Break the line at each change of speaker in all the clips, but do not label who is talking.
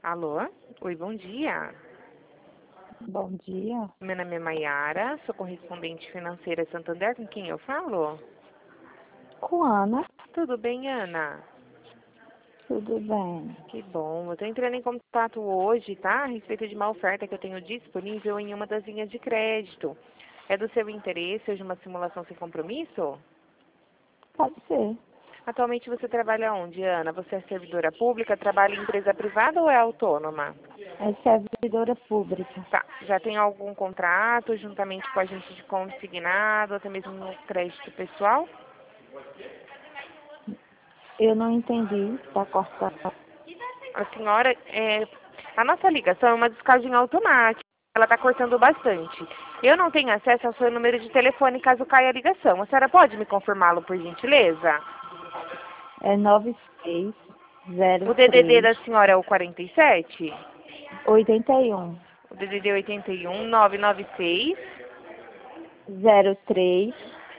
Alô? Oi, bom dia.
Bom dia.
Meu nome é Maiara, sou correspondente financeira Santander, com quem eu falo?
Com Ana,
Tudo bem, Ana?
tudo bem?
Que bom. Eu estou entrando em contato hoje, tá? A respeito de uma oferta que eu tenho disponível em uma das linhas de crédito. É do seu interesse hoje uma simulação sem compromisso?
Pode ser.
Atualmente você trabalha onde, Ana? Você é servidora pública, trabalha em empresa privada ou é autônoma?
É servidora pública.
Tá. Já tem algum contrato juntamente com a agente de consignado, até mesmo no crédito pessoal?
Eu não entendi, está cortando.
A senhora, a nossa ligação é uma descagem automática. Ela está cortando bastante. Eu não tenho acesso ao seu número de telefone caso caia a ligação. A senhora pode me confirmá-lo, por gentileza?
É
O DDD
9603
da senhora é o 47?
81
O DDD 81 996
03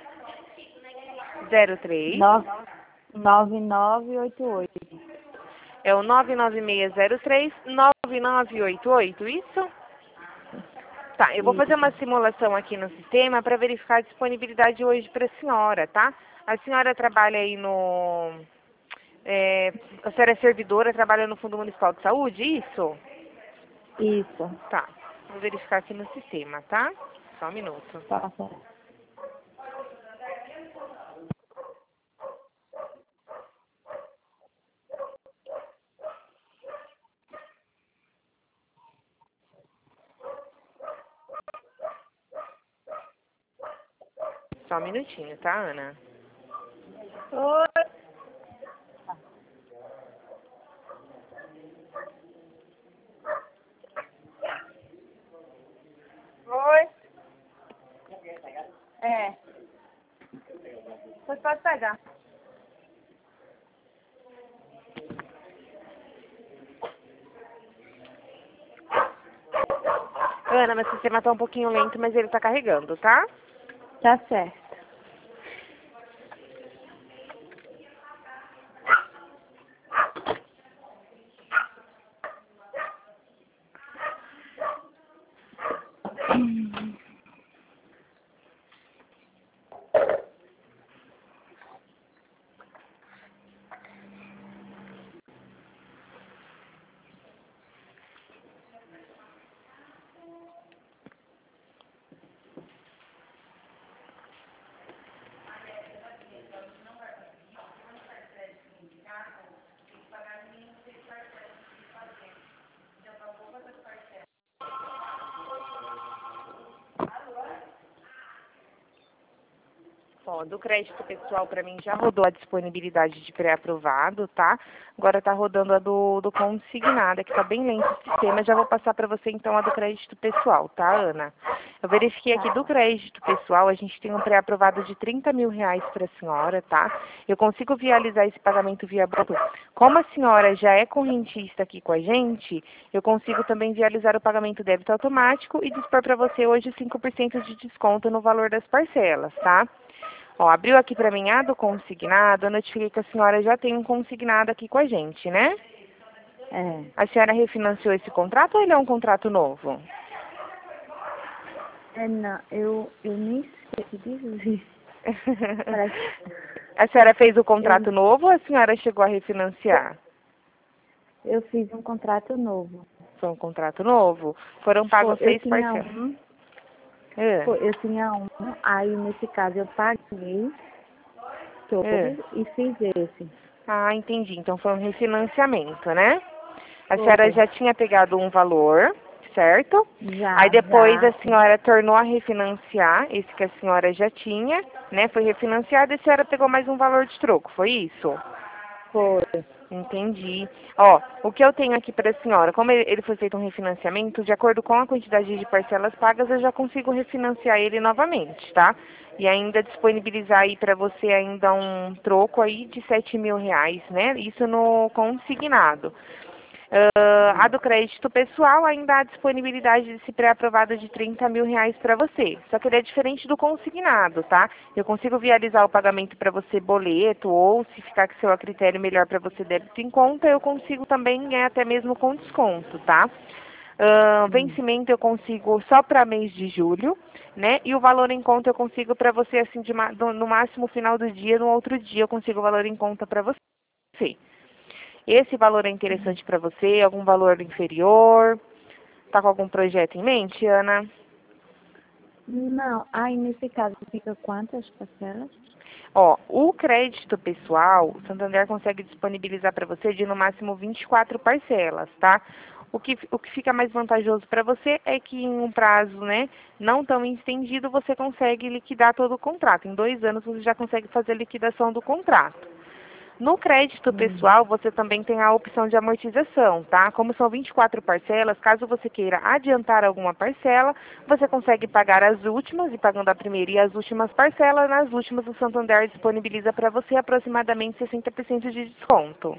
03
9988.
é o 99603 9988, isso? Tá, eu vou fazer uma
Isso,
simulação aqui no sistema para verificar a disponibilidade hoje para a senhora, tá? A senhora trabalha aí no... a senhora é servidora, trabalha no Fundo Municipal de Saúde, isso?
isso.
Tá, vou verificar aqui no sistema, tá? Só um minuto.
Tá certo.
Só um minutinho, tá, Ana?
Oi. Oi. É. Você pode pegar.
Ana, meu sistema tá um pouquinho lento, mas ele tá carregando, tá?
Tá certo.
Ó, do crédito pessoal para mim já rodou a disponibilidade de pré-aprovado, tá? Agora tá rodando a do consignado, que tá bem lento o sistema. Já vou passar para você então a do crédito pessoal, tá, Ana? Eu verifiquei aqui do crédito pessoal, a gente tem um pré-aprovado de R$ 30.000 para a senhora, tá? Eu consigo viabilizar esse pagamento via banco. Como a senhora já é correntista aqui com a gente, eu consigo também viabilizar o pagamento débito automático e dispor para você hoje 5% de desconto no valor das parcelas, tá? Ó, abriu aqui para mim a do consignado, eu notifiquei que a senhora já tem um consignado aqui com a gente, né?
É.
A senhora refinanciou esse contrato ou ele é um contrato novo?
É, não, eu nem sei o que dizer. Parece,
A senhora fez o
eu,
contrato novo ou a senhora chegou a refinanciar?
eu fiz um contrato novo.
Foi um contrato novo? Foram
Pô,
pagos 6 parcelas. É,
eu tinha um, aí nesse caso eu paguei
é.
todo e fiz esse.
Ah, entendi. Então foi um refinanciamento, né? A senhora
Foi.
já tinha pegado um valor, certo? Aí
Já,
depois a
já,
senhora tornou a refinanciar, esse que a senhora já tinha, né? Foi refinanciado e a senhora pegou mais um valor de troco, foi isso?
foi.
Entendi. Ó, o que eu tenho aqui para a senhora, como ele foi feito um refinanciamento, de acordo com a quantidade de parcelas pagas, eu já consigo refinanciar ele novamente, tá? E ainda disponibilizar aí para você ainda um troco aí de R$ 7.000, né? Isso no consignado. A do crédito pessoal ainda há disponibilidade de se pré-aprovada de R$ 30.000 para você. Só que ele é diferente do consignado, tá? Eu consigo viabilizar o pagamento para você boleto ou se ficar com seu a critério melhor para você débito em conta, eu consigo também até mesmo com desconto, tá? Vencimento eu consigo só para mês de julho, né? E o valor em conta eu consigo para você assim no máximo final do dia, no outro dia eu consigo o valor em conta para você. Esse valor é interessante para você? Algum valor inferior? Tá com algum projeto em mente, Ana?
Não, aí nesse caso fica quantas parcelas?
Ó, o crédito pessoal, o Santander consegue disponibilizar para você de no máximo 24 parcelas, tá? O que fica mais vantajoso para você é que em um prazo, né, não tão estendido, você consegue liquidar todo o contrato. Em 2 anos você já consegue fazer a liquidação do contrato. No crédito pessoal, você também tem a opção de amortização, tá? Como são 24 parcelas, caso você queira adiantar alguma parcela, você consegue pagar as últimas, e pagando a primeira e as últimas parcelas, nas últimas o Santander disponibiliza para você aproximadamente 60% de desconto.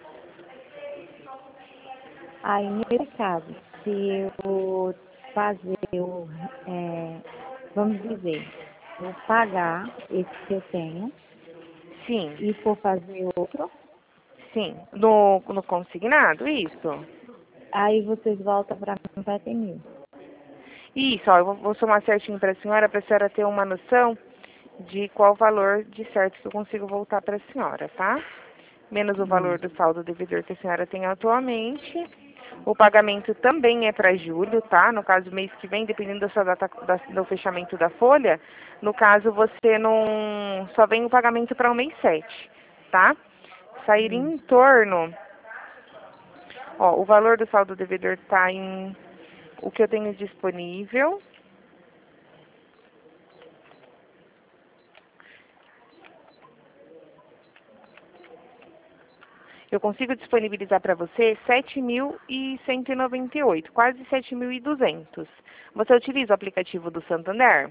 Aí nesse caso, se eu fazer, vamos dizer, eu pagar esse que eu tenho
Sim,
e for fazer outro,
sim. No consignado, isso.
aí vocês voltam para mim, vai ter 1.000.
Isso, ó, eu vou somar certinho para a senhora ter uma noção de qual valor de certo que eu consigo voltar para a senhora, tá? Menos o valor do saldo devedor que a senhora tem atualmente. O pagamento também é para julho, tá? No caso, mês que vem, dependendo da sua data do fechamento da folha, no caso, você não... só vem o pagamento para o mês 7, tá? Sair em torno... Ó, o valor do saldo devedor tá em... O que eu tenho disponível... Eu consigo disponibilizar para você 7.198, quase 7.200. Você utiliza o aplicativo do Santander?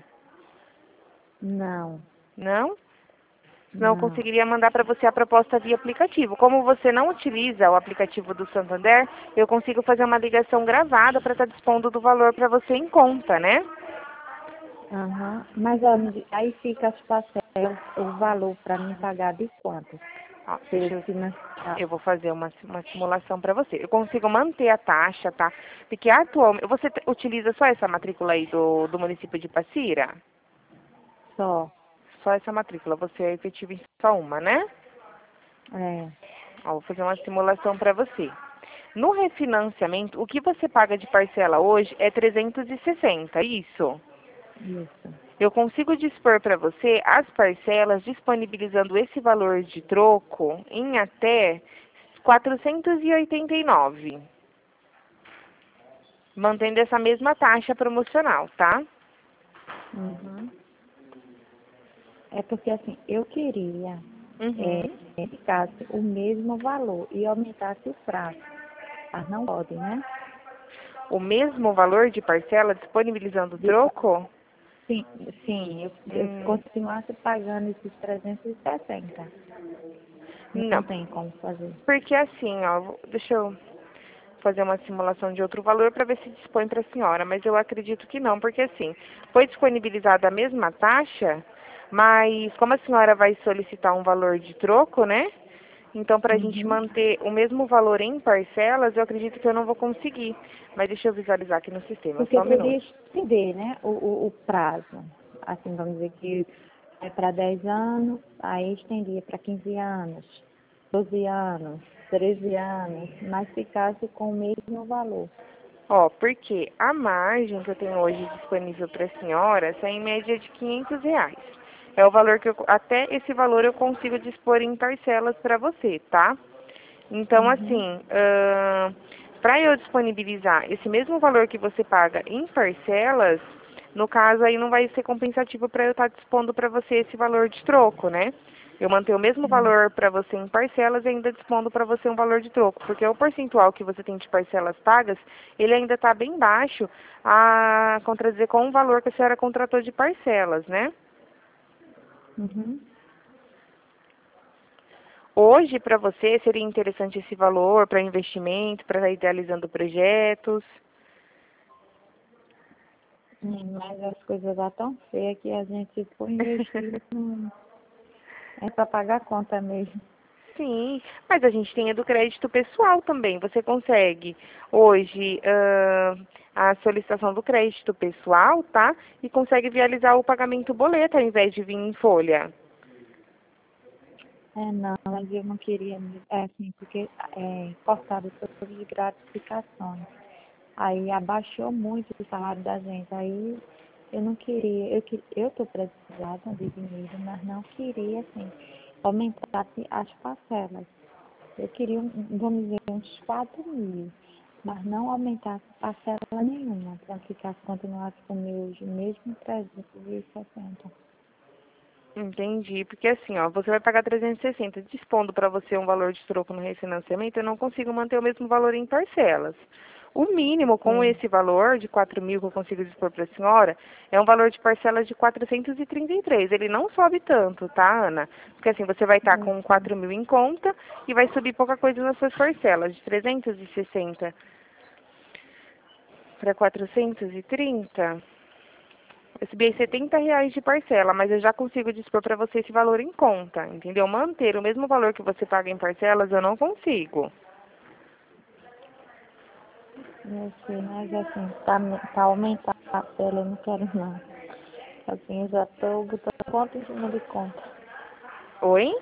Não,
Não? Senão eu
não.
conseguiria mandar para você a proposta via aplicativo. Como você não utiliza o aplicativo do Santander, eu consigo fazer uma ligação gravada para estar dispondo do valor para você em conta, né?
Aham. Mas ó, aí fica as parcelas, o valor para mim pagar de quanto?
Ó,
Se eu
deixa eu...
financiar.
Eu vou fazer uma simulação para você. Eu consigo manter a taxa, tá? Porque atualmente... Você utiliza só essa matrícula aí do município de Passira?
Só.
Só essa matrícula. Você é efetivo em só uma, né?
É,
Ó, vou fazer uma simulação para você. No refinanciamento, o que você paga de parcela hoje é 360, isso?
isso.
Eu consigo dispor para você as parcelas disponibilizando esse valor de troco em até 489, mantendo essa mesma taxa promocional, tá?
Uhum. É porque assim, eu queria
Uhum.
que ficasse o mesmo valor e aumentasse o prazo. Mas não pode, né?
O mesmo valor de parcela disponibilizando o
De-
troco?
sim, sim, eu
Hum,
continuasse pagando esses 360. Não
não,
tem como fazer.
porque assim, ó, deixa eu fazer uma simulação de outro valor para ver se dispõe para a senhora, mas eu acredito que não, porque assim, foi disponibilizada a mesma taxa, mas como a senhora vai solicitar um valor de troco, né? Então, para a gente
Uhum.
manter o mesmo valor em parcelas, eu acredito que eu não vou conseguir. Mas deixa eu visualizar aqui no sistema,
Porque
só um
eu queria
minuto.
estender, né, o prazo. Assim, vamos dizer que é para 10 anos, aí estendia para 15 anos, 12 anos, 13 anos, mas ficasse com o mesmo valor.
Ó, porque a margem que eu tenho hoje disponível para a senhora é em média de R$ 500. É o valor que até esse valor eu consigo dispor em parcelas para você, tá? Então,
Uhum.
assim, para eu disponibilizar esse mesmo valor que você paga em parcelas, no caso aí não vai ser compensativo para eu estar dispondo para você esse valor de troco, né? Eu manter o mesmo valor para você em parcelas e ainda dispondo para você um valor de troco, porque o percentual que você tem de parcelas pagas, ele ainda está bem baixo a contradizer com o valor que a senhora contratou de parcelas, né?
Uhum.
Hoje, para você, seria interessante esse valor para investimento, para estar idealizando projetos?
Mas as coisas lá tão feias que a gente, por investir, não é para pagar a conta mesmo.
Sim, mas a gente tem a do crédito pessoal também. Você consegue hoje a solicitação do crédito pessoal, tá? E consegue viabilizar o pagamento boleto ao invés de vir em folha.
Não, mas eu não queria, assim, porque cortaram todas as gratificações. Aí abaixou muito o salário da gente. Aí eu não queria, eu estou precisada de dinheiro, mas não queria, assim, aumentar as parcelas. Eu queria, vamos dizer, uns 4.000, mas não aumentar parcela nenhuma, para ficar, continuar com meus mesmos 360.
Entendi, porque assim, ó, você vai pagar 360, dispondo para você um valor de troco no refinanciamento, eu não consigo manter o mesmo valor em parcelas. O mínimo com
É,
esse valor de 4.000 que eu consigo dispor para a senhora é um valor de parcelas de 433. Ele não sobe tanto, tá, Ana? Porque assim, você vai estar
eu
com
sei.
4.000 em conta e vai subir pouca coisa nas suas parcelas, de 360 para 430. Eu subi aí R$ 70 de parcela, mas eu já consigo dispor para você esse valor em conta, entendeu? Manter o mesmo valor que você paga em parcelas, eu não consigo.
Eu sei, mas assim, para aumentar a parcela eu não quero não. Assim, eu já estou botando conta em cima de conta.
Oi?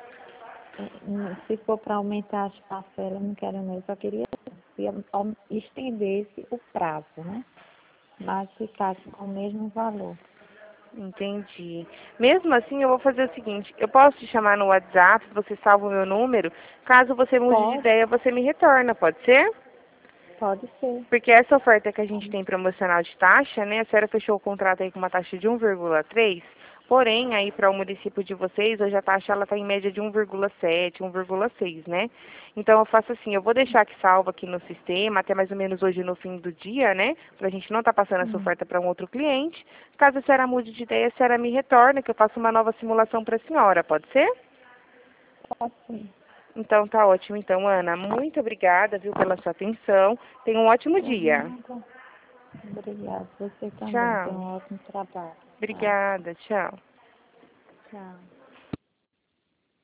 Se for para aumentar as parcelas, eu não quero não. Eu só queria que estendesse o prazo, né? Mas ficasse com o mesmo valor.
Entendi. Mesmo assim, eu vou fazer o seguinte, eu posso te chamar no WhatsApp, você salva o meu número, caso você mude de
Pode,
ideia, você me retorna, pode ser?
pode ser.
Porque essa oferta que a gente tem promocional de taxa, né, a senhora fechou o contrato aí com uma taxa de 1,3, porém, aí para o município de vocês, hoje a taxa ela está em média de 1,7, 1,6, né? Então eu faço assim, eu vou deixar aqui salvo aqui no sistema, até mais ou menos hoje no fim do dia, né, para a gente não estar passando essa
Hum,
oferta para um outro cliente. Caso a senhora mude de ideia, a senhora me retorna, que eu faço uma nova simulação para a senhora, pode ser?
pode ser.
Então tá ótimo. Então, Ana, muito obrigada, viu, pela sua atenção. Tenha um ótimo
Por
dia.
nada. Obrigada. Você também tem
Tchau.
um ótimo trabalho. Tá?
Obrigada. Tchau.
Tchau.